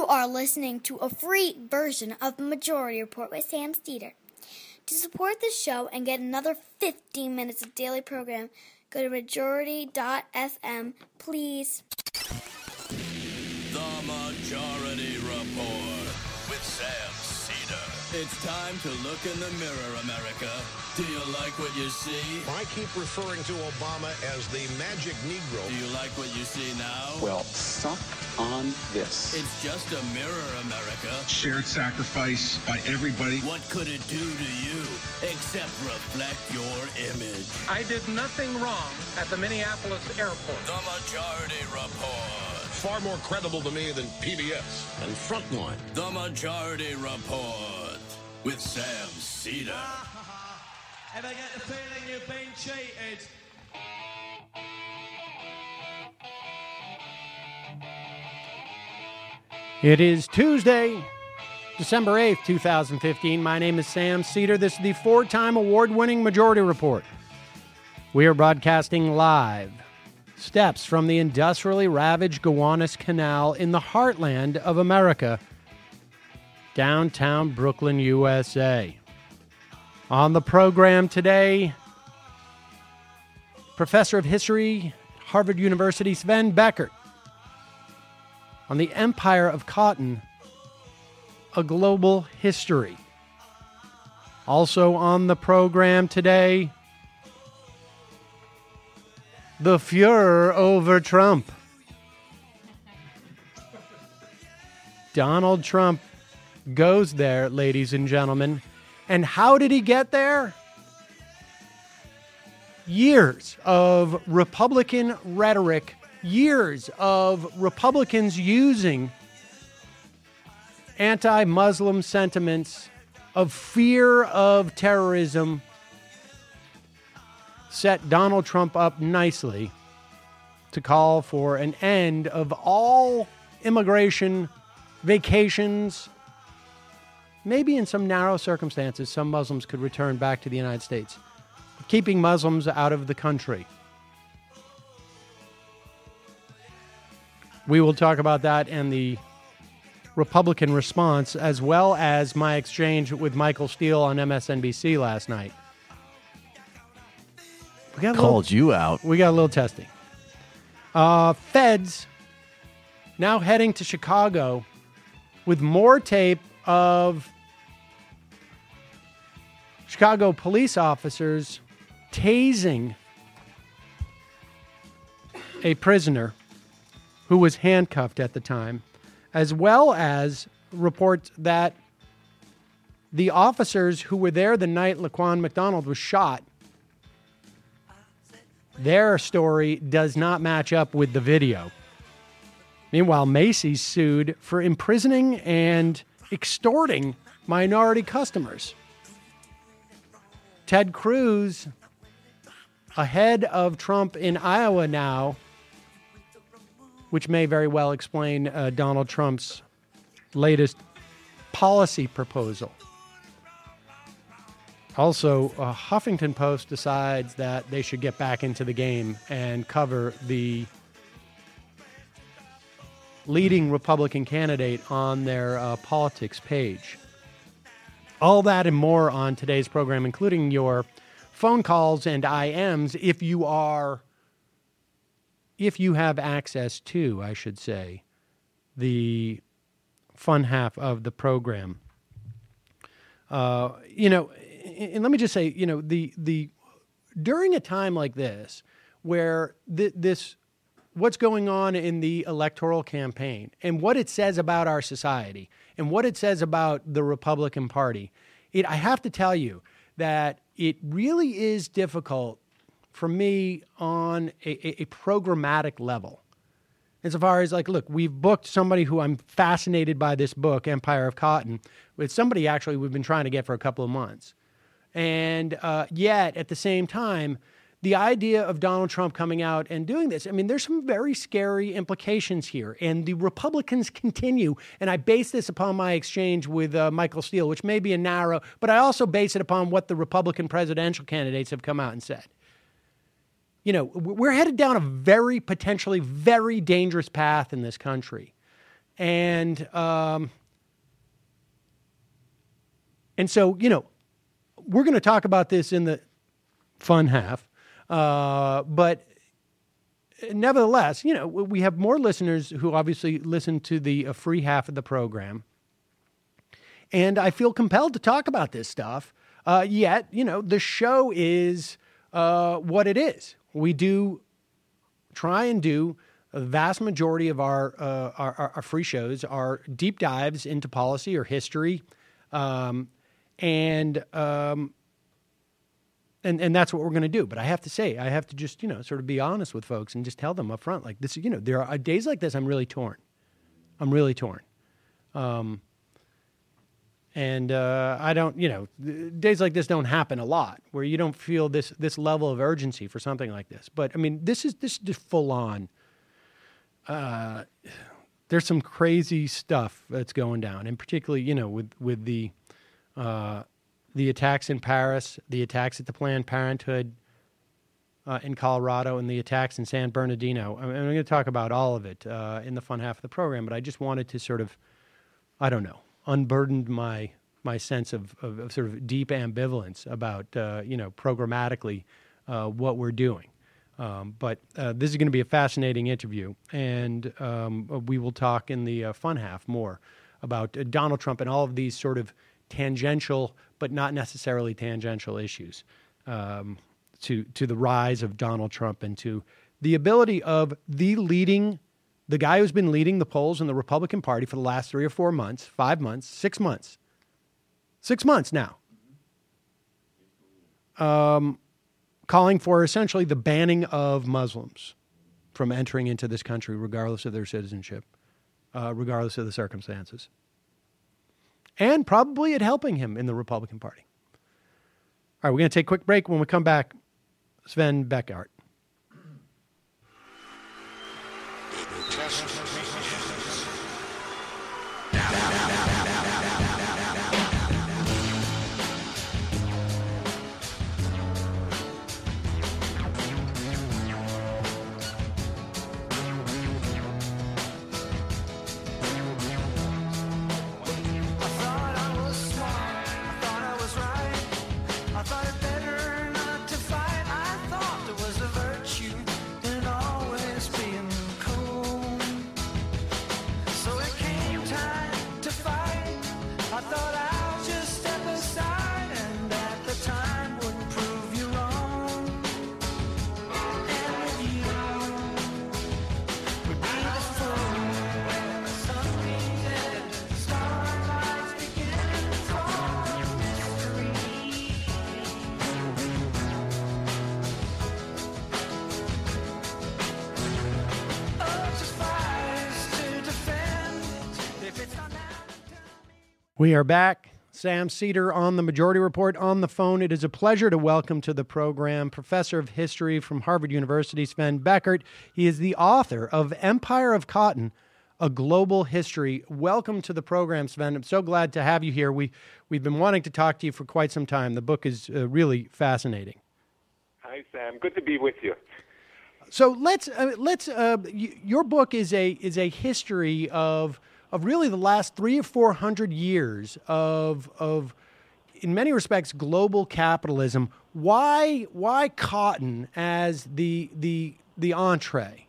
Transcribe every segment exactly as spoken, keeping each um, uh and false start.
are listening to a free version of the Majority Report with Sam Steeder. To support the show and get another fifteen minutes of daily program, go to majority dot f m, please. The Majority Report with Sam Steeder. It's time to look in the mirror, America. Do you like what you see? I keep referring to Obama as the magic Negro. Do you like what you see now? Well, suck on this. It's just a mirror, America. Shared sacrifice by everybody. What could it do to you except reflect your image? I did nothing wrong at the Minneapolis airport. The Majority Report. Far more credible to me than P B S and Frontline. The Majority Report with Sam Steeder. If I get the feeling you've been cheated. It is Tuesday, December eighth, twenty fifteen. My name is Sam Steeder. This is the four-time award-winning Majority Report. We are broadcasting live steps from the industrially ravaged Gowanus Canal in the heartland of America, downtown Brooklyn, U S A. On the program today, Professor of History, Harvard University, Sven Beckert. On the Empire of Cotton, a global history. Also on the program today, the furor over Trump. Donald Trump goes there, ladies and gentlemen. And how did he get there? Years of Republican rhetoric, years of Republicans using anti-Muslim sentiments of fear of terrorism set Donald Trump up nicely to call for an end of all immigration, vacations. Maybe in some narrow circumstances, some Muslims could return back to the United States, keeping Muslims out of the country. We will talk about that and the Republican response, as well as my exchange with Michael Steele on M S N B C last night. We got Called little, you out. We got a little testing. Uh, feds now heading to Chicago with more tape of Chicago police officers tasing a prisoner who was handcuffed at the time, as well as reports that the officers who were there the night Laquan McDonald was shot, their story does not match up with the video. Meanwhile, Macy's sued for imprisoning and extorting minority customers. Ted Cruz, ahead of Trump in Iowa now, which may very well explain uh, Donald Trump's latest policy proposal. Also, uh, Huffington Post decides that they should get back into the game and cover the leading Republican candidate on their uh, politics page. All that and more on today's program, including your phone calls and I Ms, if you are, if you have access to, I should say, the fun half of the program. Uh, you know, and let me just say, you know, the the during a time like this, where th- this. what's going on in the electoral campaign and what it says about our society and what it says about the Republican Party, it, I have to tell you that it really is difficult for me on a, a, a programmatic level. Insofar as, like, look, we've booked somebody who I'm fascinated by this book, Empire of Cotton, with somebody actually we've been trying to get for a couple of months. And uh, yet, at the same time, the idea of Donald Trump coming out and doing this, I mean, there's some very scary implications here. And the Republicans continue, and I base this upon my exchange with uh, Michael Steele, which may be a narrow, but I also base it upon what the Republican presidential candidates have come out and said. You know, we're headed down a very potentially very dangerous path in this country. And um, and so, you know, we're going to talk about this in the fun half. Uh, but nevertheless, you know, we have more listeners who obviously listen to the uh, free half of the program. And I feel compelled to talk about this stuff. Uh, yet, you know, the show is uh, what it is. We do try and do a vast majority of our, uh, our, our free shows are deep dives into policy or history. Um, and, um, and, and that's what we're going to do. But I have to say, I have to just, you know, sort of be honest with folks and just tell them up front, like this, you know, there are days like this, I'm really torn. I'm really torn. Um, And uh, I don't, you know, days like this don't happen a lot where you don't feel this this level of urgency for something like this. But I mean, this is this is just full on. Uh, there's some crazy stuff that's going down, and particularly, you know, with with the uh, the attacks in Paris, the attacks at the Planned Parenthood uh, in Colorado, and the attacks in San Bernardino. I mean, I'm going to talk about all of it uh, in the fun half of the program, but I just wanted to sort of, I don't know. unburdened my my sense of, of, of sort of deep ambivalence about, uh, you know, programmatically uh, what we're doing. Um, but uh, this is going to be a fascinating interview, and um, we will talk in the uh, fun half more about uh, Donald Trump and all of these sort of tangential, but not necessarily tangential issues um, to, to the rise of Donald Trump and to the ability of the leading The guy who's been leading the polls in the Republican Party for the last three or four months, five months, six months, six months now, um, calling for essentially the banning of Muslims from entering into this country, regardless of their citizenship, uh, regardless of the circumstances, and probably it helping him in the Republican Party. All right, we're going to take a quick break. When we come back, Sven Beckhardt. We are back. Sam Seder on the Majority Report on the phone. It is a pleasure to welcome to the program Professor of History from Harvard University, Sven Beckhardt. He is the author of Empire of Cotton, A Global History. Welcome to the program, Sven. I'm so glad to have you here. We, we've been wanting to talk to you for quite some time. The book is uh, really fascinating. Hi, Sam. Good to be with you. So let's uh, let's. Uh, y- your book is a is a history of of really the last three or four hundred years of of, in many respects, global capitalism. Why why cotton as the the the entree?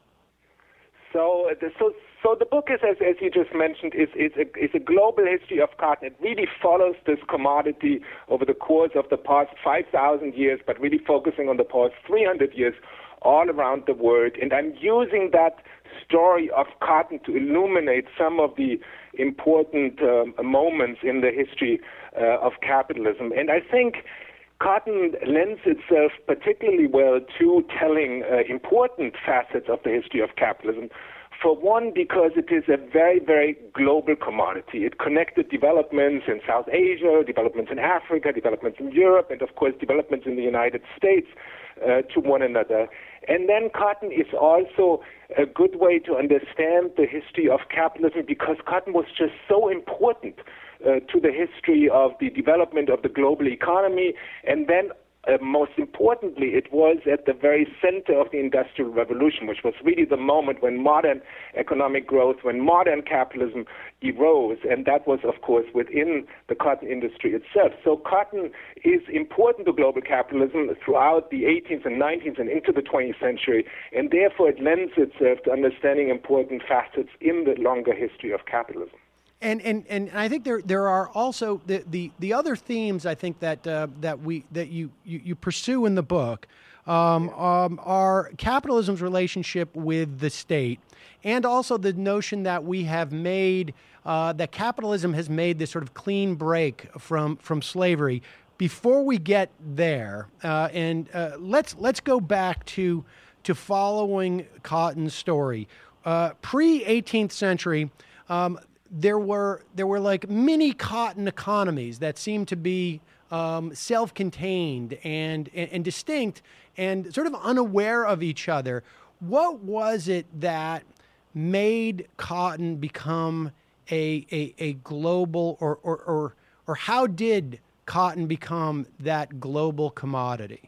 So the so so the book is, as as you just mentioned, is is a is a global history of cotton. It really follows this commodity over the course of the past five thousand years, but really focusing on the past three hundred years, all around the world. And I'm using that story of cotton to illuminate some of the important um, moments in the history uh, of capitalism. And I think cotton lends itself particularly well to telling uh, important facets of the history of capitalism. For one, because it is a very, very global commodity. It connected developments in South Asia, developments in Africa, developments in Europe, and of course developments in the United States uh, to one another. And then cotton is also a good way to understand the history of capitalism, because cotton was just so important uh, to the history of the development of the global economy, and then Uh, most importantly, it was at the very center of the Industrial Revolution, which was really the moment when modern economic growth, when modern capitalism arose, and that was, of course, within the cotton industry itself. So cotton is important to global capitalism throughout the eighteenth and nineteenth and into the twentieth century, and therefore it lends itself to understanding important facets in the longer history of capitalism. And, and and I think there there are also the, the, the other themes I think that uh, that we that you, you, you pursue in the book um, um, are capitalism's relationship with the state, and also the notion that we have made uh, that capitalism has made this sort of clean break from from slavery. Before we get there, uh, and uh, let's let's go back to to following Cotton's story, uh, pre eighteenth century. Um, There were there were like mini cotton economies that seemed to be um, self-contained and, and and distinct and sort of unaware of each other. What was it that made cotton become a a, a global or, or or or how did cotton become that global commodity?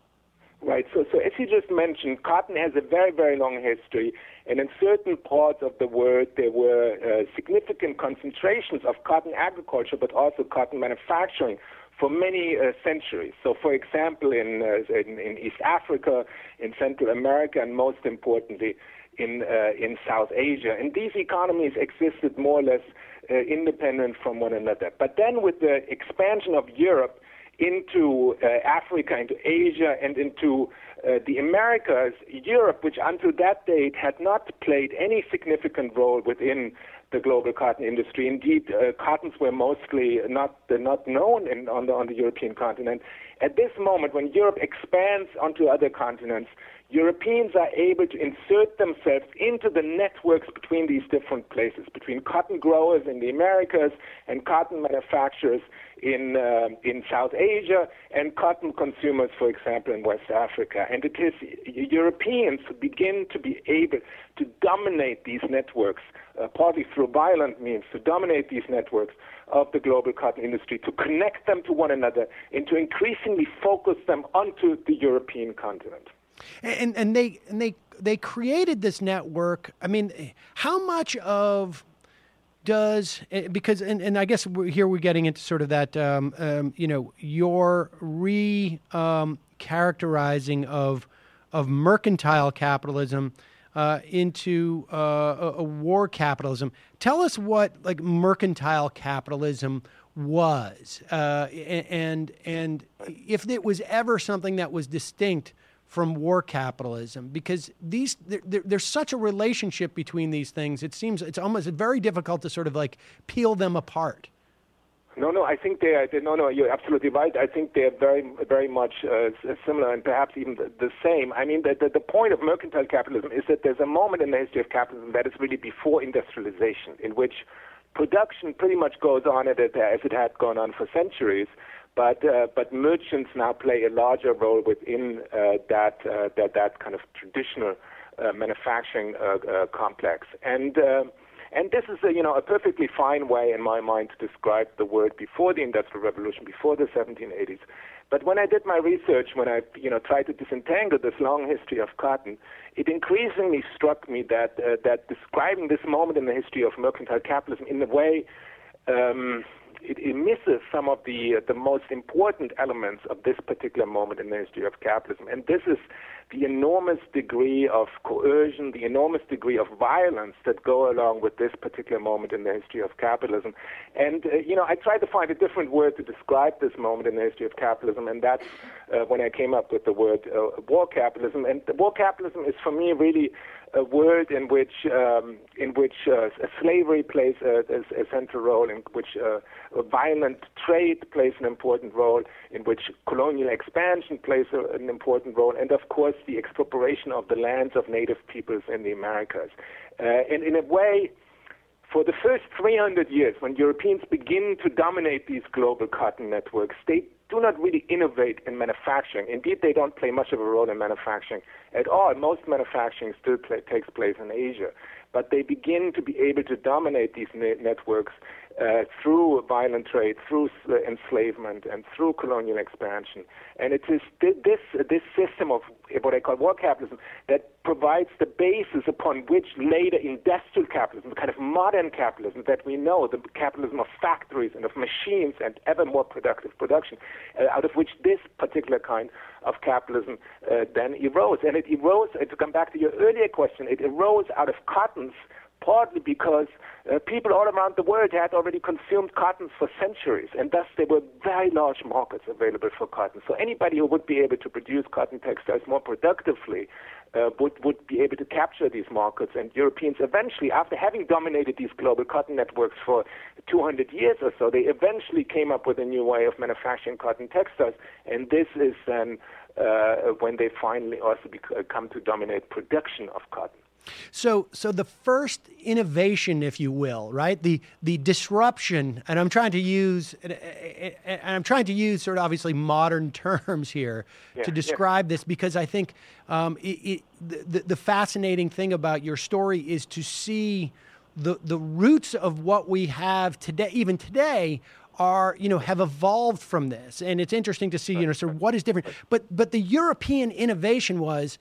Right. So, so as you just mentioned, cotton has a very, very long history, and in certain parts of the world there were uh, significant concentrations of cotton agriculture, but also cotton manufacturing for many uh, centuries. So, for example, in, uh, in in East Africa, in Central America, and most importantly, in uh, in South Asia, and these economies existed more or less uh, independent from one another. But then, with the expansion of Europe into uh, Africa, into Asia, and into uh, the Americas, Europe, which until that date had not played any significant role within the global cotton industry. Indeed, uh, cottons were mostly not uh, not known in, on the on the European continent. At this moment, when Europe expands onto other continents, Europeans are able to insert themselves into the networks between these different places, between cotton growers in the Americas and cotton manufacturers in uh, in South Asia and cotton consumers, for example, in West Africa. And it is Europeans who begin to be able to dominate these networks, uh, partly through violent means, to dominate these networks of the global cotton industry, to connect them to one another, and to increasingly focus them onto the European continent. And and they and they they created this network. I mean, how much of does because and, and I guess we're, here we're getting into sort of that um, um, you know your re um, characterizing of of mercantile capitalism uh, into uh, a, a war capitalism. Tell us what like mercantile capitalism was, uh, and and if it was ever something that was distinct from war capitalism, because these there, there, there's such a relationship between these things. It seems it's almost very difficult to sort of like peel them apart. No, no, I think they are. They, no, no, you're absolutely right. I think they're very, very much uh, similar and perhaps even the, the same. I mean, the, the, the point of mercantile capitalism is that there's a moment in the history of capitalism that is really before industrialization, in which production pretty much goes on as it, as it had gone on for centuries. But uh, but merchants now play a larger role within uh, that uh, that that kind of traditional uh, manufacturing uh, uh, complex, and uh, and this is a, you know a perfectly fine way in my mind to describe the world before the Industrial Revolution, before the seventeen eighties. But when I did my research, when I you know tried to disentangle this long history of cotton, it increasingly struck me that uh, that describing this moment in the history of mercantile capitalism in a way. Um, It, it misses some of the uh, the most important elements of this particular moment in the history of capitalism, and this is the enormous degree of coercion, the enormous degree of violence that go along with this particular moment in the history of capitalism. And uh, you know, I tried to find a different word to describe this moment in the history of capitalism, and that's uh, when I came up with the word uh, war capitalism. And the war capitalism is for me really a world in which um, in which uh, slavery plays a, a, a central role, in which uh, violent trade plays an important role, in which colonial expansion plays a, an important role, and of course the expropriation of the lands of native peoples in the Americas. Uh, and in a way, for the first three hundred years, when Europeans begin to dominate these global cotton networks, they do not really innovate in manufacturing. Indeed, they don't play much of a role in manufacturing at all. Most manufacturing still play, takes place in Asia. but they begin to be able to dominate these ne- networks uh, through violent trade, through uh, enslavement, and through colonial expansion. And it is th- this this system of what I call war capitalism that provides the basis upon which later industrial capitalism, the kind of modern capitalism that we know, the capitalism of factories and of machines and ever more productive production, uh, out of which this particular kind of capitalism uh, then arose. And it arose, uh, to come back to your earlier question, it arose out of cottons, partly because uh, people all around the world had already consumed cottons for centuries, and thus there were very large markets available for cotton. So anybody who would be able to produce cotton textiles more productively uh, would, would be able to capture these markets. And Europeans eventually, after having dominated these global cotton networks for two hundred years or so, they eventually came up with a new way of manufacturing cotton textiles, and this is then uh, when they finally also bec- come to dominate production of cotton. So, so the first innovation, if you will, right? The the disruption, and I'm trying to use, and I'm trying to use sort of obviously modern terms here yeah, to describe yeah. this, because I think um, it, it, the the fascinating thing about your story is to see the the roots of what we have today, even today, are, you know, have evolved from this, and it's interesting to see, you know, sort of what is different. But but the European innovation was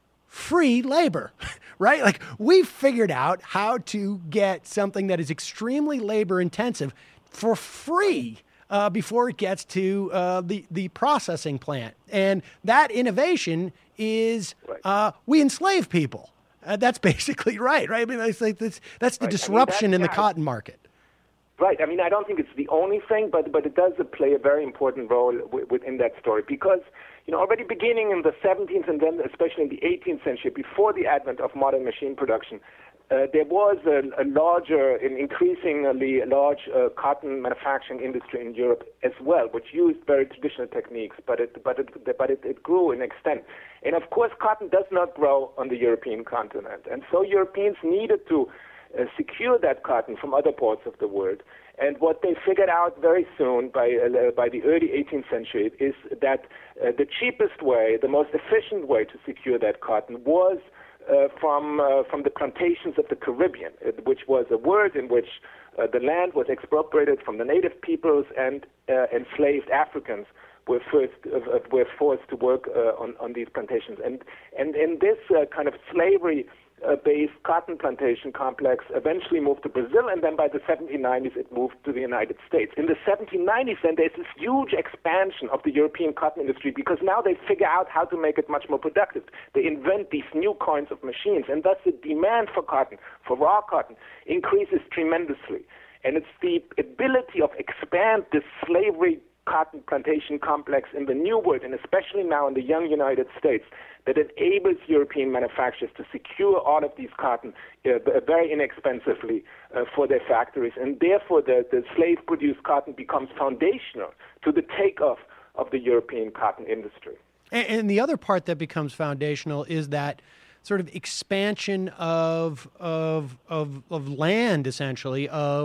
free labor, right? Like, we figured out how to get something that is extremely labor intensive for free uh, before it gets to uh, the, the processing plant. And that innovation is uh, we enslave people. Uh, that's basically right, right? I mean, that's, like, that's, that's the right. disruption I mean, that, in the yeah, cotton market. Right. I mean, I don't think it's the only thing, but but it does play a very important role w- within that story because, you know, already beginning in the seventeenth and then especially in the eighteenth century, before the advent of modern machine production, uh, there was a, a larger, an increasingly large uh, cotton manufacturing industry in Europe as well, which used very traditional techniques, but it but it but it, it grew in extent. And of course, cotton does not grow on the European continent, and so Europeans needed to Uh, secure that cotton from other parts of the world. And what they figured out very soon, by uh, by the early eighteenth century, is that uh, the cheapest way, the most efficient way to secure that cotton was uh, from uh, from the plantations of the Caribbean, uh, which was a word in which uh, the land was expropriated from the native peoples, and uh, enslaved Africans were first uh, were forced to work uh, on on these plantations. And and in this uh, kind of slavery Uh, based cotton plantation complex eventually moved to Brazil, and then by the seventeen nineties it moved to the United States. In the seventeen nineties, then there's this huge expansion of the European cotton industry because now they figure out how to make it much more productive. They invent these new kinds of machines, and thus the demand for cotton, for raw cotton, increases tremendously. And it's the ability of expand this slavery cotton plantation complex in the New World, and especially now in the young United States, that enables European manufacturers to secure all of these cotton uh, very inexpensively uh, for their factories, and therefore the, the slave-produced cotton becomes foundational to the takeoff of the European cotton industry. And, and the other part that becomes foundational is that sort of expansion of of of, of land, essentially, of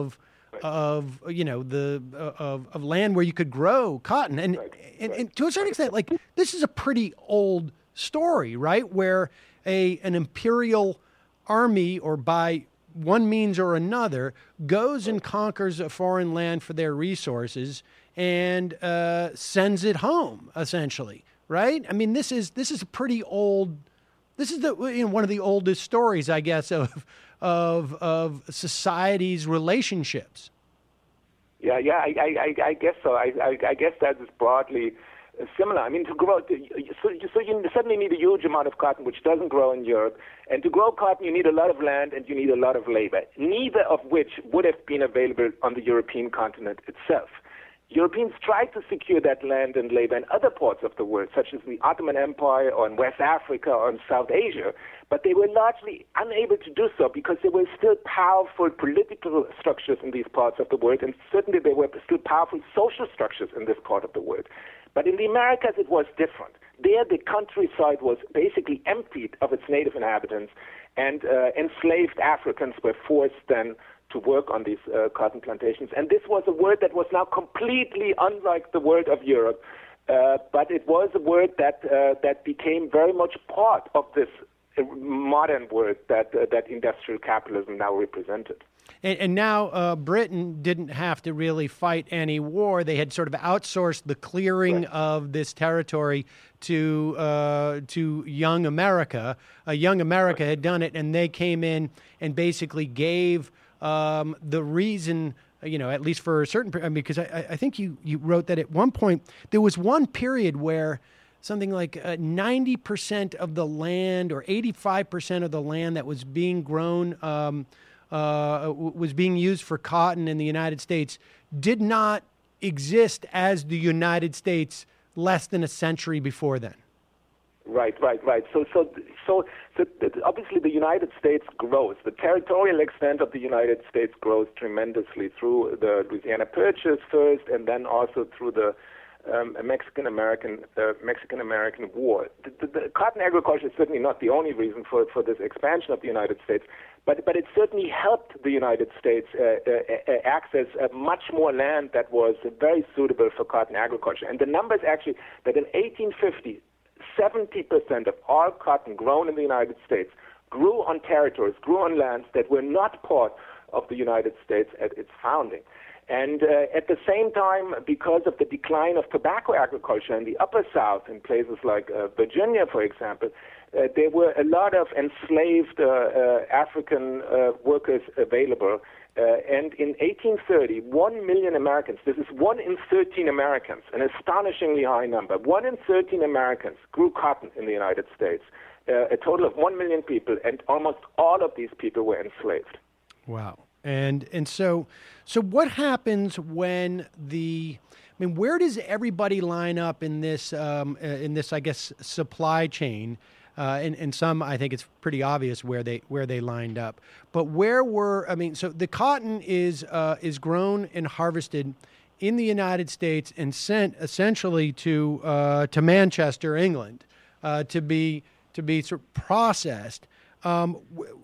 of you know the uh, of of land where you could grow cotton, and, right. and, right. and to a certain extent, like, this is a pretty old story, right? Where a an imperial army, or by one means or another, goes and conquers a foreign land for their resources and uh, sends it home, essentially, right? I mean, this is this is a pretty old. This is the you know, one of the oldest stories, I guess, of of of society's relationships. Yeah, yeah, I, I, I guess so. I, I, I guess that is broadly similar. I mean, to grow, so, so you suddenly need a huge amount of cotton, which doesn't grow in Europe. And to grow cotton, you need a lot of land and you need a lot of labor, neither of which would have been available on the European continent itself. Europeans tried to secure that land and labor in other parts of the world, such as the Ottoman Empire or in West Africa or in South Asia, but they were largely unable to do so because there were still powerful political structures in these parts of the world, and certainly there were still powerful social structures in this part of the world. But in the Americas, it was different. There, the countryside was basically emptied of its native inhabitants, and uh, enslaved Africans were forced then to work on these uh, cotton plantations. And this was a word that was now completely unlike the word of Europe, uh, but it was a word that uh, that became very much part of this modern world that uh, that industrial capitalism now represented. And, and now uh, Britain didn't have to really fight any war. They had sort of outsourced the clearing right. of this territory to uh, to Young America. Uh, Young America right. had done it, and they came in and basically gave um, the reason, you know, at least for a certain period, because I, I think you, you wrote that at one point there was one period where something like uh, ninety percent of the land or eighty-five percent of the land that was being grown um, uh, was being used for cotton in the United States did not exist as the United States less than a century before then. Right, right, right. So, so, so, so obviously the United States grows. The territorial extent of the United States grows tremendously through the Louisiana Purchase first, and then also through the um, Mexican American uh, Mexican American War. The, the, the cotton agriculture is certainly not the only reason for for this expansion of the United States, but but it certainly helped the United States uh, uh, access uh, much more land that was very suitable for cotton agriculture. And the number is actually that in eighteen fifty. seventy percent of all cotton grown in the United States grew on territories, grew on lands that were not part of the United States at its founding. And uh, at the same time, because of the decline of tobacco agriculture in the Upper South, in places like uh, Virginia, for example, uh, there were a lot of enslaved uh, uh, African uh, workers available. Uh, and in eighteen thirty, one million Americans, this is one in thirteen Americans, an astonishingly high number, one in thirteen Americans grew cotton in the United States, uh, a total of one million people, and almost all of these people were enslaved. Wow. And and so so what happens when the, I mean, where does everybody line up in this, um, uh, in this, I guess, supply chain? Uh, and, and some, I think it's pretty obvious where they where they lined up. But where were, I mean, so the cotton is uh, is grown and harvested in the United States and sent essentially to uh, to Manchester, England, uh, to be to be sort of processed. Um,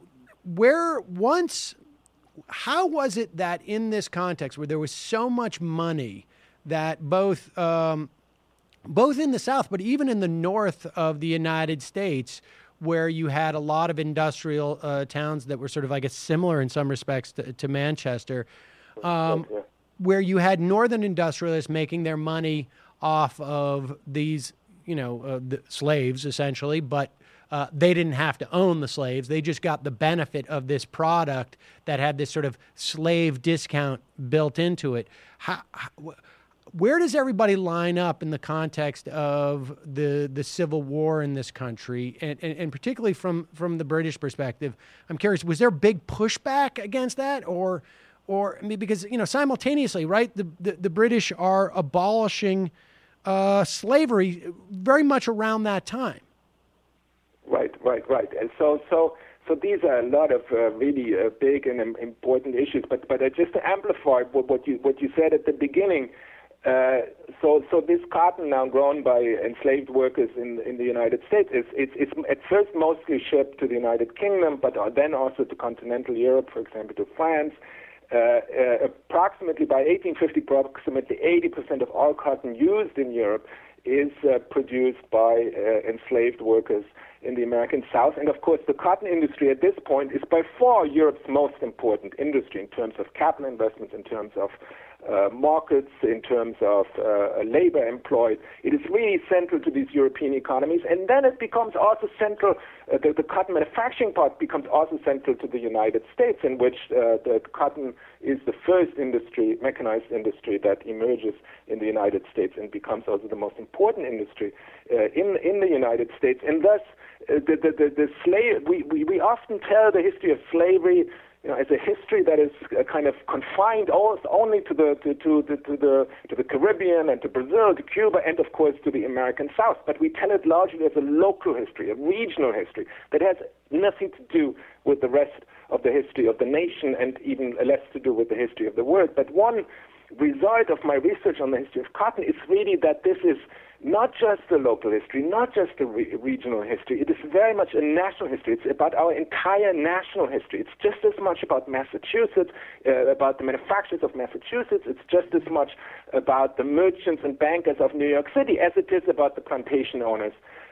where once, how was it that in this context where there was so much money that both um, both in the South, but even in the north of the United States, where you had a lot of industrial uh, towns that were sort of, I guess, similar in some respects to, to Manchester, um, where you had northern industrialists making their money off of these, you know, uh, the slaves, essentially, but uh, they didn't have to own the slaves. They just got the benefit of this product that had this sort of slave discount built into it. How, how Where does everybody line up in the context of the the Civil War in this country, and, and, and particularly from, from the British perspective? I'm curious, was there big pushback against that, or or I mean, because you know simultaneously, right? The the, the British are abolishing uh, slavery very much around that time. Right, right, right, and so so. So these are a lot of uh, really uh, big and um, important issues. But but uh, just to amplify what, what you what you said at the beginning. Uh, so, so this cotton now grown by enslaved workers in in the United States is it's, it's at first mostly shipped to the United Kingdom, but then also to continental Europe, for example, to France. Uh, uh, approximately by eighteen fifty, approximately eighty percent of all cotton used in Europe is uh, produced by uh, enslaved workers in the American South. And of course, the cotton industry at this point is by far Europe's most important industry in terms of capital investments, in terms of uh, markets, in terms of uh, labor employed. It is really central to these European economies. And then it becomes also central, uh, the, the cotton manufacturing part becomes also central to the United States, in which uh, the cotton is the first industry, mechanized industry, that emerges in the United States and becomes also the most important industry uh, in, in the United States. And thus, uh, the, the, the, the slave, we, we, we often tell the history of slavery, you know, as a history that is uh, kind of confined almost only to the to, to, to, to the to the Caribbean and to Brazil, to Cuba, and of course to the American South. But we tell it largely as a local history, a regional history that has nothing to do with the rest of the history of the nation, and even less to do with the history of the world. But one result of my research on the history of cotton is really that this is not just a local history, not just a re- regional history. It is very much a national history. It's about our entire national history. It's just as much about Massachusetts, uh, about the manufacturers of Massachusetts. It's just as much about the merchants and bankers of New York City as it is about the plantation owners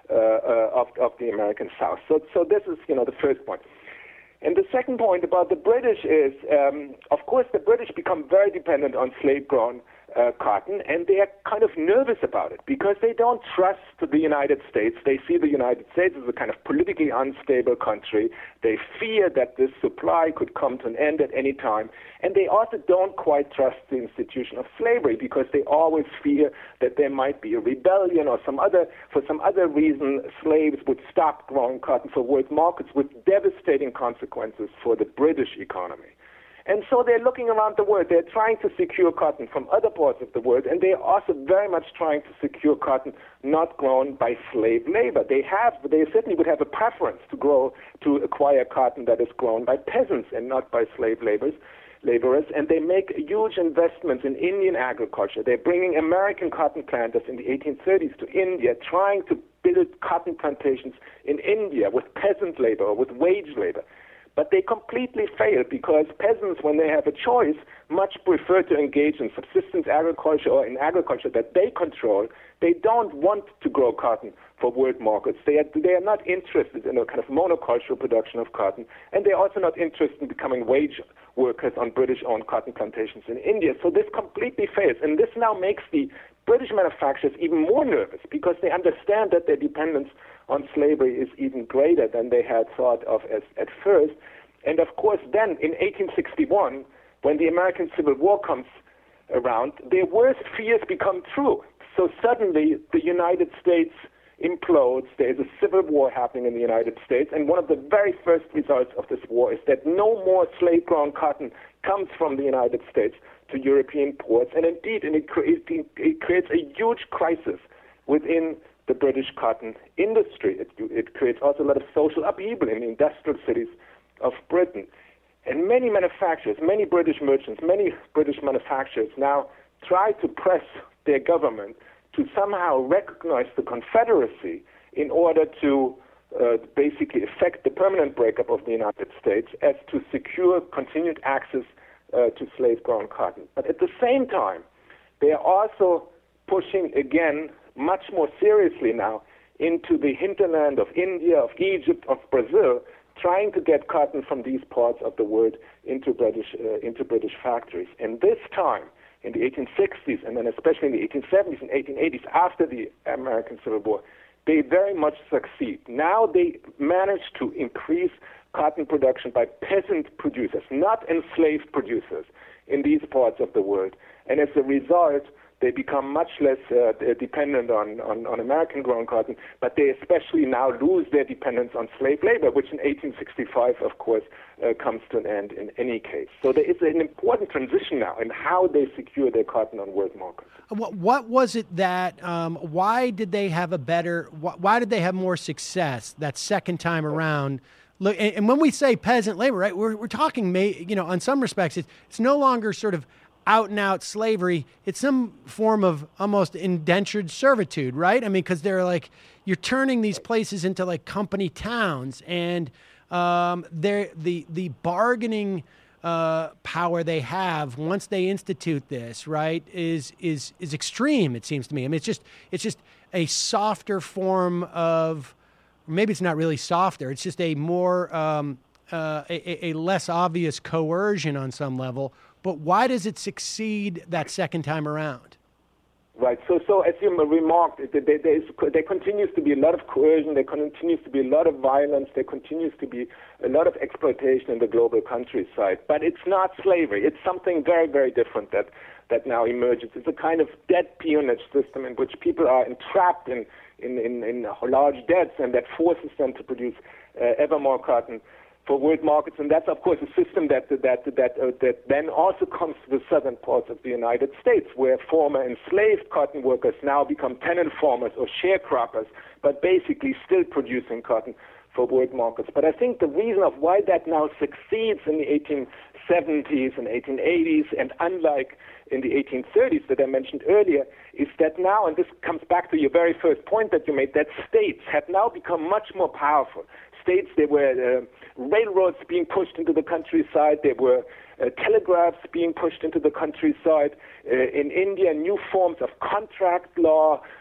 uh, uh, of, of the American South. So, so this is, you know, the first point. And the second point about the British is, um, of course, the British become very dependent on slave-grown uh, cotton, and they are kind of nervous about it because they don't trust the United States. They see the United States as a kind of politically unstable country. They fear that this supply could come to an end at any time. And they also don't quite trust the institution of slavery because they always fear that there might be a rebellion or some other, for some other reason, slaves would stop growing cotton for world markets with devastating consequences for the British economy. And so they're looking around the world. They're trying to secure cotton from other parts of the world, and they're also very much trying to secure cotton not grown by slave labor. They have, they certainly would have a preference to grow, to acquire cotton that is grown by peasants and not by slave laborers. laborers, and they make huge investments in Indian agriculture. They're bringing American cotton planters in the eighteen thirties to India, trying to build cotton plantations in India with peasant labor or with wage labor. But they completely fail because peasants, when they have a choice, much prefer to engage in subsistence agriculture or in agriculture that they control. They don't want to grow cotton for world markets. They are, they are not interested in a kind of monocultural production of cotton, and they're also not interested in becoming wage workers on British-owned cotton plantations in India. So this completely fails, and this now makes the British manufacturers even more nervous because they understand that their dependence on slavery is even greater than they had thought of as, at first. And of course, then in eighteen sixty-one, when the American Civil War comes around, their worst fears become true. So suddenly, the United States implodes. There is a civil war happening in the United States, and one of the very first results of this war is that no more slave-grown cotton comes from the United States to European ports, and indeed, and it, cre- it, it creates a huge crisis within the British cotton industry. It, it creates also a lot of social upheaval in the industrial cities of Britain. And many manufacturers, many British merchants, many British manufacturers now try to press their government to somehow recognize the Confederacy in order to uh, basically effect the permanent breakup of the United States as to secure continued access uh, to slave-grown cotton. But at the same time, they are also pushing again much more seriously now into the hinterland of India, of Egypt, of Brazil, trying to get cotton from these parts of the world into British uh, into British factories. And this time, in the eighteen sixties, and then especially in the eighteen seventies and eighteen eighties, after the American Civil War, they very much succeed. Now they manage to increase cotton production by peasant producers, not enslaved producers, in these parts of the world. And as a result, they become much less uh, dependent on, on, on American-grown cotton, but they especially now lose their dependence on slave labor, which in eighteen sixty-five, of course, uh, comes to an end in any case. So there is an important transition now in how they secure their cotton on world markets. What, what was it that, um, why did they have a better, wh- why did they have more success that second time around? Look, and, and when we say peasant labor, right, we're, we're talking, you know, in some respects, it's, it's no longer sort of out and out slavery. It's some form of almost indentured servitude, right? I mean, because they're like, you're turning these places into like company towns, and um, they're the the bargaining uh, power they have once they institute this, right, is is is extreme. It seems to me. I mean, it's just it's just a softer form of, maybe it's not really softer. It's just a more um, uh, a, a less obvious coercion on some level. But why does it succeed that second time around? Right. So, so as you remarked, there, there, is, there continues to be a lot of coercion. There continues to be a lot of violence. There continues to be a lot of exploitation in the global countryside. But it's not slavery. It's something very, very different that, that now emerges. It's a kind of debt peonage system in which people are entrapped in, in, in, in large debts, and that forces them to produce uh, ever more cotton for world markets, and that's of course a system that that that uh, that then also comes to the southern parts of the United States, where former enslaved cotton workers now become tenant farmers or sharecroppers, but basically still producing cotton for world markets. But I think the reason of why that now succeeds in the eighteen seventies and eighteen eighties, and unlike in the eighteen thirties that I mentioned earlier, is that now, and this comes back to your very first point that you made, that states have now become much more powerful. States, there were uh, railroads being pushed into the countryside, there were uh, telegraphs being pushed into the countryside. Uh, in India, new forms of contract law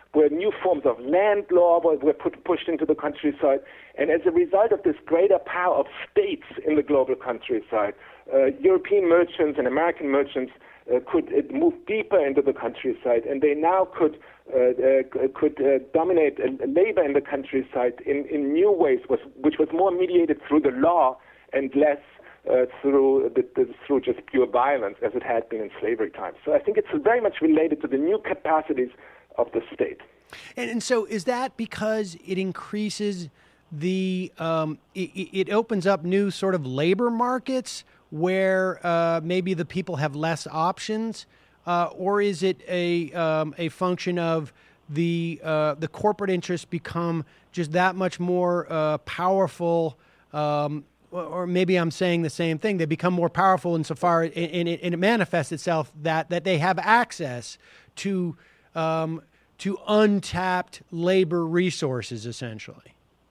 where new forms of land law were, were put, pushed into the countryside. And as a result of this greater power of states in the global countryside, uh, European merchants and American merchants uh, could uh, move deeper into the countryside, and they now could uh, uh, could uh, dominate uh, labor in the countryside in, in new ways, was, which was more mediated through the law and less uh, through the, the, through just pure violence, as it had been in slavery times. So I think it's very much related to the new capacities of the state. And, and so is that because it increases the, um, it, it opens up new sort of labor markets where uh, maybe the people have less options? Uh, or is it a um, a function of the uh, the corporate interests become just that much more uh, powerful? Um, or maybe I'm saying the same thing. They become more powerful insofar, and, and, it, and it manifests itself that that they have access to um, to untapped labor resources, essentially.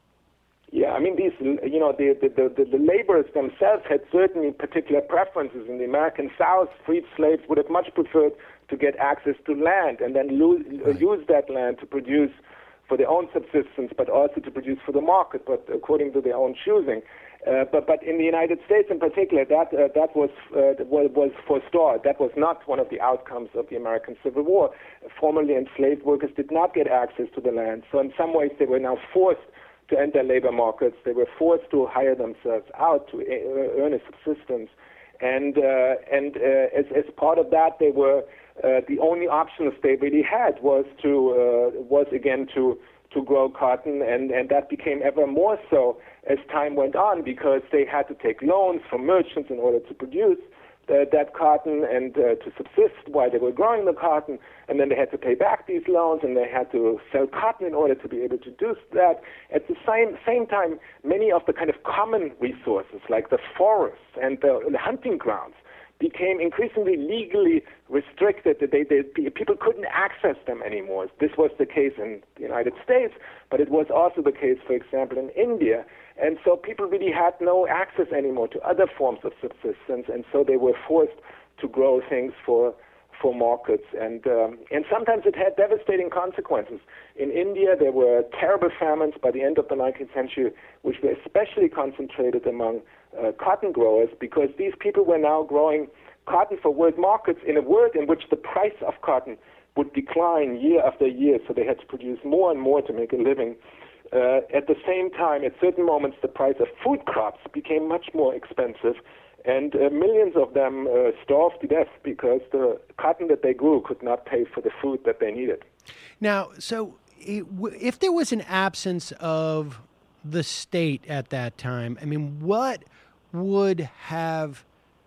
Yeah, I mean, these, you know, the, the, the, the laborers themselves had certainly particular preferences. In the American South, freed slaves would have much preferred to get access to land and then lose, right. use that land to produce for their own subsistence, but also to produce for the market, but according to their own choosing. Uh, but but in the United States in particular, that uh, that was uh, was, was forestalled. That was not one of the outcomes of the American Civil War. Formerly enslaved workers did not get access to the land, so in some ways they were now forced to enter labor markets. They were forced to hire themselves out to uh, earn a subsistence, and uh, and uh, as as part of that, they were uh, the only options they really had was to uh, was again to to grow cotton, and and that became ever more so as time went on, because they had to take loans from merchants in order to produce uh, that cotton and uh, to subsist while they were growing the cotton, and then they had to pay back these loans, and they had to sell cotton in order to be able to do that. At the same same time, many of the kind of common resources, like the forests and the, the hunting grounds, became increasingly legally restricted. They, they, people couldn't access them anymore. This was the case in the United States, but it was also the case, for example, in India. And so people really had no access anymore to other forms of subsistence, and so they were forced to grow things for for markets. And um, and sometimes it had devastating consequences. In India, there were terrible famines by the end of the nineteenth century, which were especially concentrated among uh, cotton growers, because these people were now growing cotton for world markets in a world in which the price of cotton would decline year after year, so they had to produce more and more to make a living. Uh, at the same time, at certain moments, the price of food crops became much more expensive, and uh, millions of them uh, starved to death because the cotton that they grew could not pay for the food that they needed. Now, so if there was an absence of the state at that time, I mean, what would have,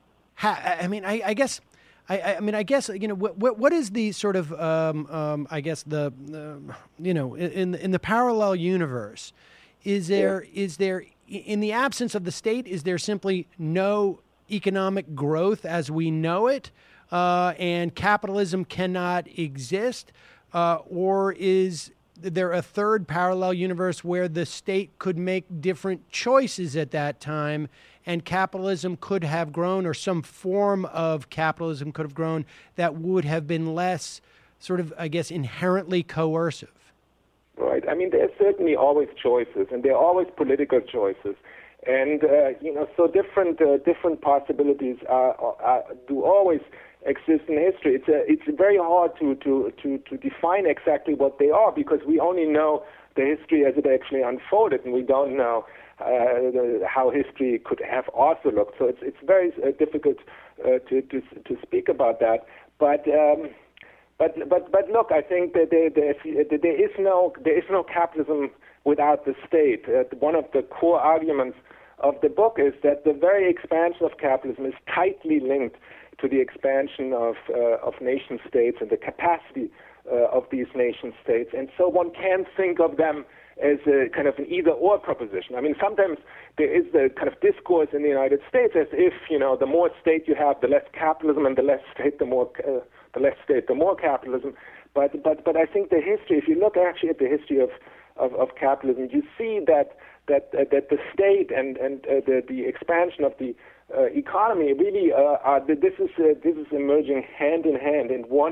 ha- I mean, I, I guess... I, I mean, I guess, you know, what what, what is the sort of, um, um, I guess, the, the, you know, in in the parallel universe, is there yeah. is there, in the absence of the state, is there simply no economic growth as we know it, uh, and capitalism cannot exist, uh, or is there a third parallel universe where the state could make different choices at that time, and capitalism could have grown, or some form of capitalism could have grown that would have been less sort of, I guess, inherently coercive? Right. I mean, there's certainly always choices, and there are always political choices. And, uh, you know, so different uh, different possibilities are, are, do always exist in history. It's a, it's very hard to, to, to, to define exactly what they are, because we only know the history as it actually unfolded, and we don't know Uh, the, how history could have also looked. So it's it's very uh, difficult uh, to, to to speak about that. But um, but but but look, I think that there, there, there is no there is no capitalism without the state. Uh, one of the core arguments of the book is that the very expansion of capitalism is tightly linked to the expansion of uh, of nation states and the capacity uh, of these nation states. And so one can think of them as a kind of an either-or proposition. I mean, sometimes there is the kind of discourse in the United States as if, you know, the more state you have, the less capitalism, and the less state, the more uh, the less state, the more capitalism. But but but I think the history, if you look actually at the history of of, of capitalism, you see that that uh, that the state and and uh, the the expansion of the uh, economy really uh, are this is uh, this is emerging hand in hand, and one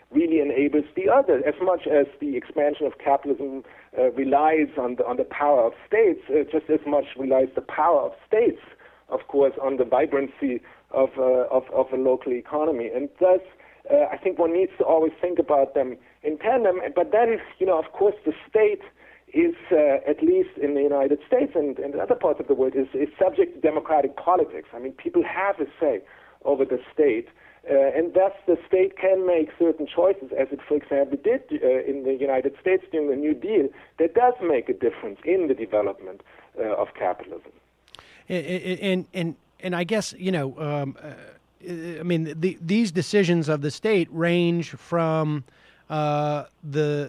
really enables the other. As much as the expansion of capitalism uh, relies on the, on the power of states, uh, just as much relies the power of states, of course, on the vibrancy of, uh, of, of a local economy. And thus, uh, I think one needs to always think about them in tandem. But then, you know, of course, the state is, uh, at least in the United States and, and other parts of the world, is, is subject to democratic politics. I mean, people have a say over the state, uh, and thus the state can make certain choices, as it, for example, did uh, in the United States during the New Deal, that does make a difference in the development uh, of capitalism. And, and, and, and I guess, you know, um, uh, I mean, the, these decisions of the state range from uh, the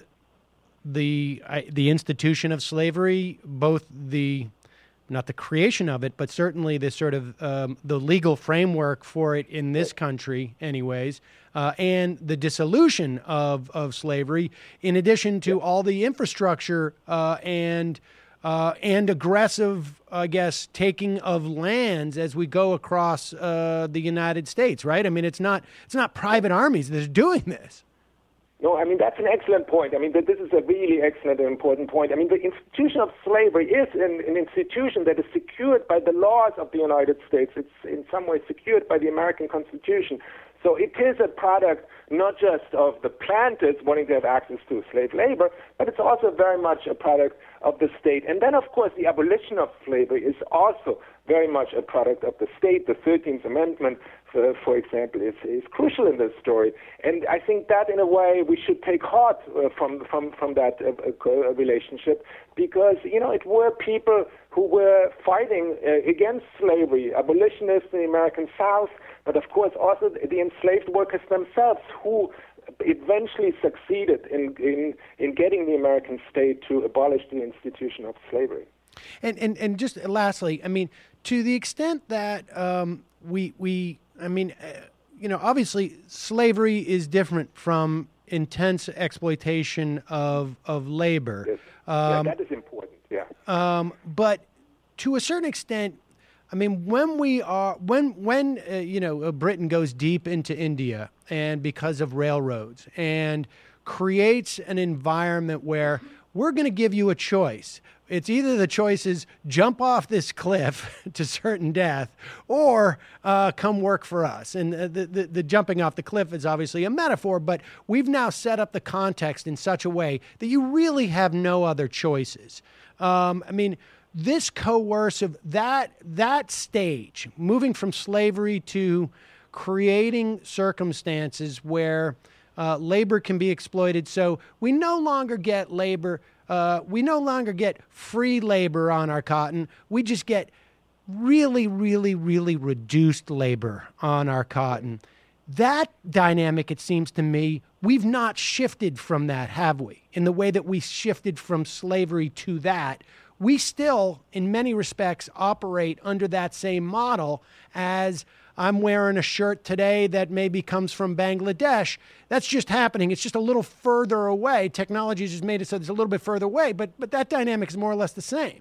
the uh, the institution of slavery, both the not the creation of it, but certainly the sort of um, the legal framework for it in this country, anyways, uh, and the dissolution of of slavery, in addition to all the infrastructure uh, and uh, and aggressive, I guess, taking of lands as we go across uh, the United States. Right? I mean, it's not it's not private armies that are doing this. No, I mean, that's an excellent point. I mean, this is a really excellent and important point. I mean, the institution of slavery is an, an institution that is secured by the laws of the United States. It's in some way secured by the American Constitution. So it is a product not just of the planters wanting to have access to slave labor, but it's also very much a product of the state. And then, of course, the abolition of slavery is also very much a product of the state. The thirteenth Amendment, for, for example, is, is crucial in this story. And I think that, in a way, we should take heart uh, from, from, from that uh, uh, relationship, because, you know, it were people who were fighting uh, against slavery, abolitionists in the American South, but, of course, also the enslaved workers themselves, who eventually succeeded in, in, in getting the American state to abolish the institution of slavery. And, and, and just lastly, I mean, to the extent that um, we, we, I mean, uh, you know, obviously slavery is different from intense exploitation of, of labor. Yes. Um, yeah, that is important, yeah. Um, but to a certain extent, I mean, when we are, when, when uh, you know, Britain goes deep into India and because of railroads and creates an environment where we're going to give you a choice. It's either the choice is jump off this cliff to certain death or uh, come work for us. And the, the, the jumping off the cliff is obviously a metaphor, but we've now set up the context in such a way that you really have no other choices. Um, I mean, this coercive, that, that stage, moving from slavery to creating circumstances where uh, labor can be exploited. So we no longer get labor Uh, we no longer get free labor on our cotton. We just get really, really, really reduced labor on our cotton. That dynamic, it seems to me, we've not shifted from that, have we? In the way that we shifted from slavery to that, we still, in many respects, operate under that same model as I'm wearing a shirt today that maybe comes from Bangladesh. That's just happening. It's just a little further away. Technology has just made it so it's a little bit further away, but but that dynamic is more or less the same.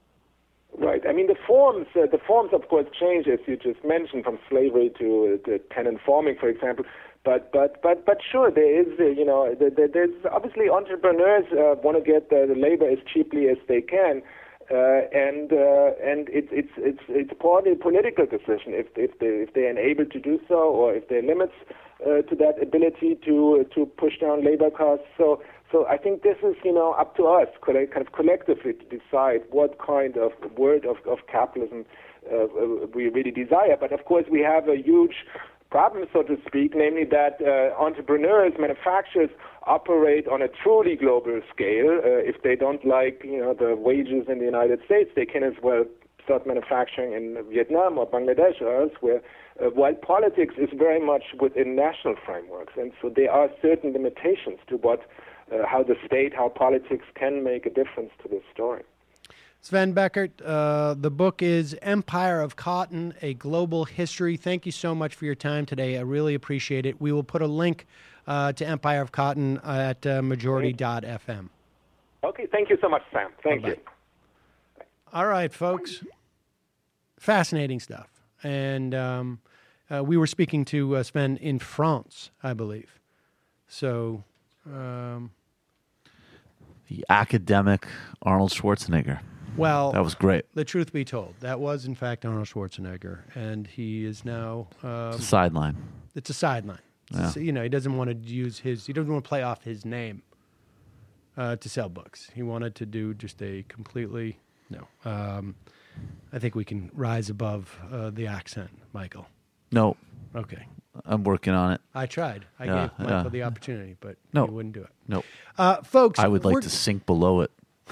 Right. I mean, the forms, uh, the forms, of course, change, as you just mentioned, from slavery to, uh, to tenant farming, for example. But but but but sure, there is, uh, you know, there, there's obviously entrepreneurs uh, want to get the, the labor as cheaply as they can. Uh, and uh, and it's it's it's it's partly a political decision if if they if they're unable to do so, or if there are limits uh, to that ability to to push down labor costs. So so I think this is, you know, up to us kind of collectively to decide what kind of world of of capitalism uh, we really desire. But of course we have a huge problem, so to speak, namely that uh, entrepreneurs, manufacturers operate on a truly global scale. Uh, if they don't like, you know, the wages in the United States, they can as well start manufacturing in Vietnam or Bangladesh or elsewhere, uh, while politics is very much within national frameworks. And so there are certain limitations to what, uh, how the state, how politics can make a difference to this story. Sven Beckert, uh, the book is Empire of Cotton, A Global History. Thank you so much for your time today. I really appreciate it. We will put a link uh, to Empire of Cotton at uh, majority dot f m. Okay, thank you so much, Sam. Thank Bye-bye. you. All right, folks. Fascinating stuff. And um, uh, we were speaking to uh, Sven in France, I believe. So, um, the academic Arnold Schwarzenegger. Well, that was great. The truth be told, that was in fact Arnold Schwarzenegger, and he is now um, It's a sideline. It's a sideline. It's Yeah. a- you know, he doesn't want to use his. He doesn't want to play off his name uh, to sell books. He wanted to do just a completely no. Um, I think we can rise above uh, the accent, Michael. No. Okay. I'm working on it. I tried. I Yeah, gave Michael yeah. the opportunity, but No. he wouldn't do it. No. Uh, folks, I would like we're- to sink below it.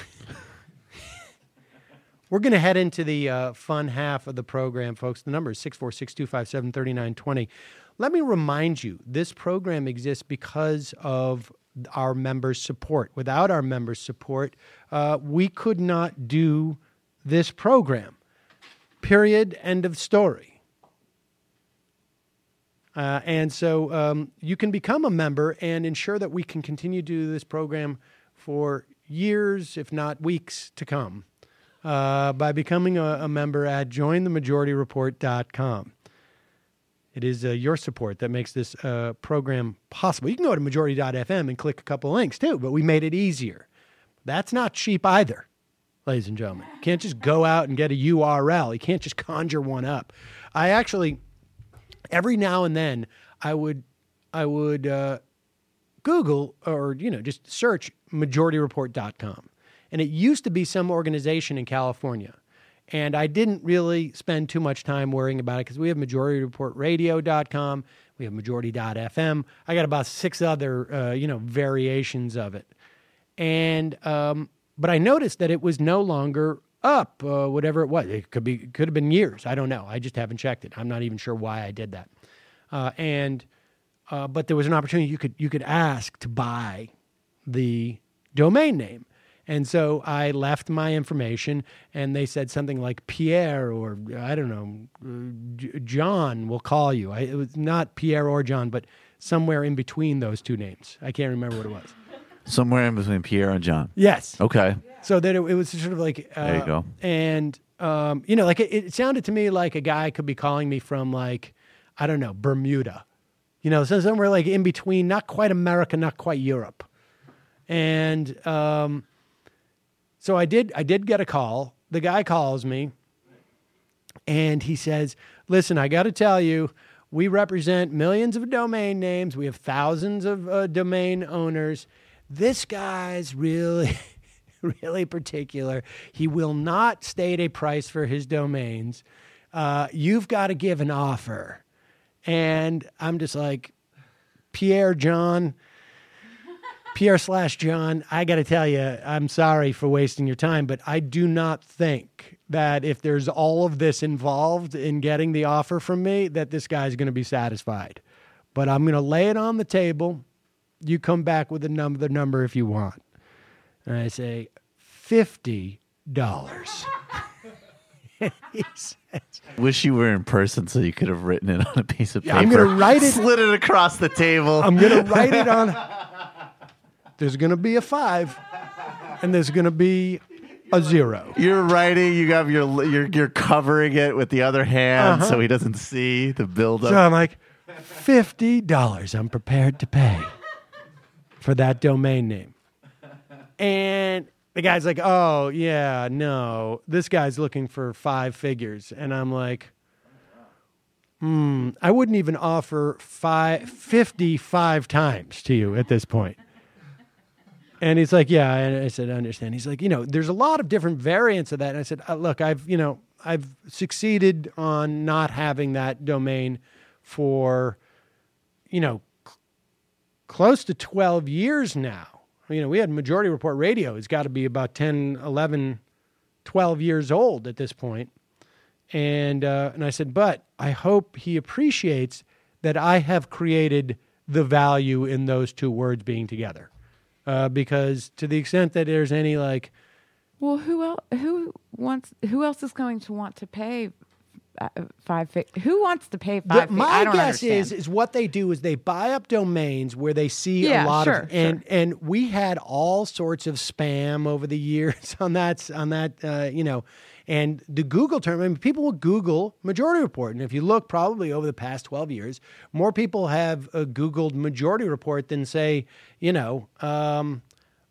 We're going to head into the uh, fun half of the program, folks. The number is six four six, two five seven, three nine two zero. Let me remind you, this program exists because of our members' support. Without our members' support, uh, we could not do this program. Period. End of story. Uh, and so um, you can become a member and ensure that we can continue to do this program for years, if not weeks, to come. Uh, by becoming a, a member at join the majority report dot com. It is uh, your support that makes this uh, program possible. You can go to majority dot f m and click a couple links too, but we made it easier. That's not cheap either, ladies and gentlemen. You can't just go out and get a U R L. You can't just conjure one up. I actually, every now and then, I would, I would uh, Google or, you know, just search majority report dot com. And it used to be some organization in California. And I didn't really spend too much time worrying about it because we have majority report radio dot com. We have majority dot f m. I got about six other, uh, you know, variations of it. And, um, but I noticed that it was no longer up, uh, whatever it was. It could be, could have been years. I don't know. I just haven't checked it. I'm not even sure why I did that. Uh, and, uh, but there was an opportunity you could, you could ask to buy the domain name. And so I left my information, and they said something like Pierre or, I don't know, uh, J- John will call you. I, it was not Pierre or John, but somewhere in between those two names. I can't remember what it was. Somewhere in between Pierre and John. Yes. Okay. So that it, it was sort of like... Uh, There you go. And, um, you know, like it, it sounded to me like a guy could be calling me from like, I don't know, Bermuda. You know, so somewhere like in between, not quite America, not quite Europe. And... Um, So I did I did get a call. The guy calls me, and he says, listen, I got to tell you, we represent millions of domain names. We have thousands of uh, domain owners. This guy's really, really particular. He will not state a price for his domains. Uh, you've got to give an offer. And I'm just like, Pierre John... Pierre slash John, I got to tell you, I'm sorry for wasting your time, but I do not think that if there's all of this involved in getting the offer from me, that this guy's going to be satisfied. But I'm going to lay it on the table. You come back with the number, the number if you want. And I say, fifty dollars. He says, Wish you were in person so you could have written it on a piece of Yeah, paper. I'm going to write it. Slid it across the table. I'm going to write it on. There's going to be a five, and there's going to be a zero. You're writing. You have your you're you're covering it with the other hand Uh-huh. so he doesn't see the buildup. So I'm like, fifty dollars I'm prepared to pay for that domain name. And the guy's like, oh, yeah, no. This guy's looking for five figures. And I'm like, hmm, I wouldn't even offer five, fifty-five times to you at this point. And he's like, yeah. And I said, I understand. He's like, you know, there's a lot of different variants of that. And I said, uh, look, I've, you know, I've succeeded on not having that domain for, you know, c- close to twelve years now. You know, we had Majority Report Radio. It's got to be about ten, eleven, twelve years old at this point. And, uh, and I said, but I hope he appreciates that I have created the value in those two words being together. Uh, because to the extent that there's any like, well, who else? Who wants? Who else is going to want to pay uh, five? Fi- who wants to pay five? the, fi- my I don't guess understand. is is what they do is they buy up domains where they see Yeah, a lot sure, of and sure. and we had all sorts of spam over the years on that on that uh, you know, And the Google term, I mean, people will Google Majority Report. And if you look probably over the past twelve years, more people have uh, Googled Majority Report than, say, you know, um,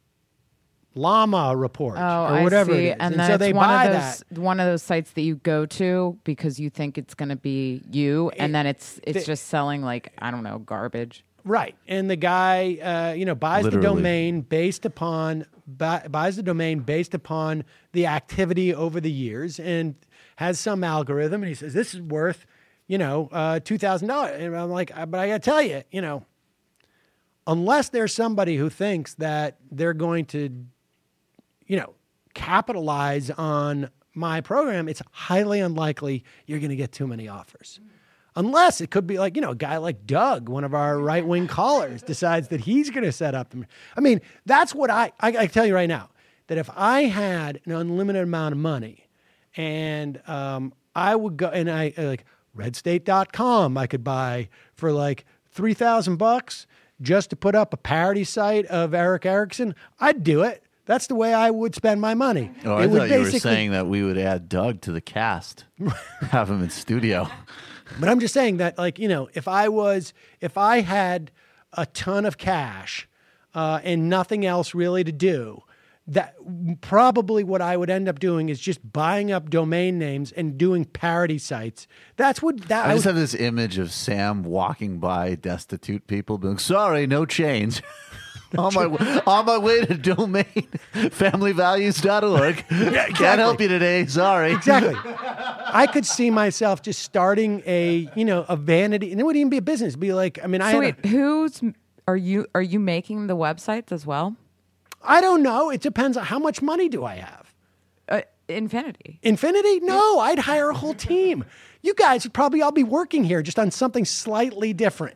Llama Report oh, or whatever I see. it is. And, And, then so it's they one buy of those, that. one of those sites that you go to because you think it's going to be you, and then it's it's the- just selling like, I don't know, garbage. Right. And the guy, uh, you know, buys Literally. the domain based upon, bu- buys the domain based upon the activity over the years and has some algorithm. And he says, this is worth, you know, uh, two thousand dollars. And I'm like, but I got to tell you, you know, unless there's somebody who thinks that they're going to, you know, capitalize on my program, it's highly unlikely you're going to get too many offers. Unless it could be like, you know, a guy like Doug, one of our right-wing callers, decides that he's going to set up. The, I mean, that's what I, I, I tell you right now, that if I had an unlimited amount of money and um, I would go, and I like red state dot com, I could buy for like three thousand bucks just to put up a parody site of Eric Erickson, I'd do it. That's the way I would spend my money. Oh, I It would thought you were basically- saying that we would add Doug to the cast, have him in studio. But I'm just saying that, like, you know, if I was, if I had a ton of cash uh, and nothing else really to do, that probably what I would end up doing is just buying up domain names and doing parody sites. That's what that I just would- have this image of Sam walking by destitute people, being sorry, no change. on my on my way to domain family values dot org. Yeah, Can't help you today. Sorry. Exactly. I could see myself just starting a, you know, a vanity, and it wouldn't even be a business. It'd be like, I mean, I So had a- wait, who's are you? Are you making the websites as well? I don't know. It depends on how much money do I have. Uh, Infinity. Infinity? No, I'd hire a whole team. You guys would probably all be working here just on something slightly different.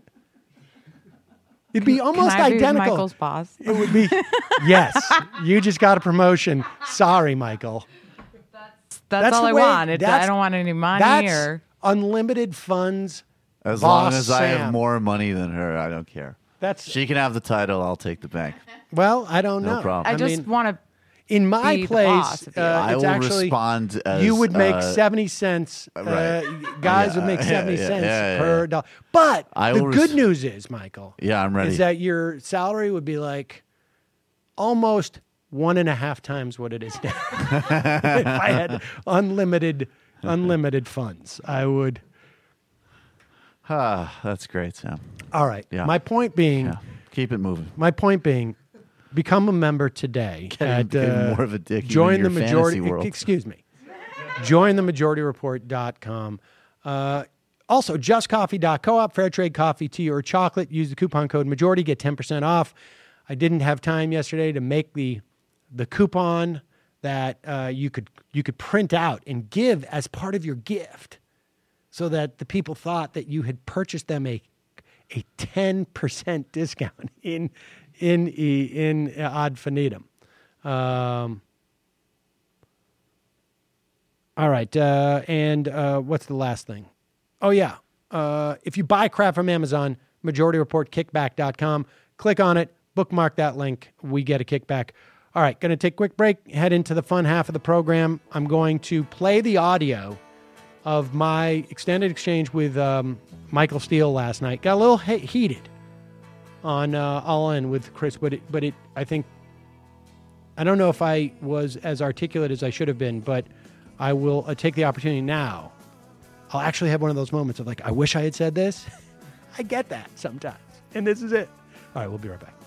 It'd be almost Can I be identical. Michael's boss? It would be. Yes, you just got a promotion. Sorry, Michael. That's, all the I way- want. It, I that's- don't want any money That's or unlimited funds. As boss long as I Sam. have more money than her, I don't care. That's She can have the title. I'll take the bank. well, I don't No know. problem. I just mean, want to. in my be the place, boss of you. uh, I it's will actually respond as, you would make uh, seventy cents. Uh, right. Guys Yeah, would make yeah, seventy yeah, cents yeah, yeah, per yeah. dollar. But I the will good res- news is, Michael, Yeah, I'm ready. is that your salary would be like almost one and a half times what it is now. If I had unlimited, unlimited funds, I would. Ah, that's great, Sam. All right. Yeah. My point being, Yeah. Keep it moving. my point being, become a member today. Getting- at, getting uh, more of a dick even Join in the your majority. fantasy world. Excuse me. Join the majority report dot com. Uh, also, just coffee dot coop, fair trade coffee, tea, or chocolate. Use the coupon code majority, get ten percent off. I didn't have time yesterday to make the the coupon that uh, you could you could print out and give as part of your gift, so that the people thought that you had purchased them a a ten percent discount in in in, in ad infinitum. Um, all right, uh, and uh, what's the last thing? Oh yeah, uh, if you buy crap from Amazon, majority report kickback dot com. Click on it, bookmark that link. We get a kickback. All right, going to take a quick break. Head into the fun half of the program. I'm going to play the audio of my extended exchange with um, Michael Steele last night. Got a little he- heated on uh, All In with Chris, but it, but it, I think, I don't know if I was as articulate as I should have been, but I will uh, take the opportunity now. I'll actually have one of those moments of like, I wish I had said this. I get that sometimes. And this is it. All right, we'll be right back.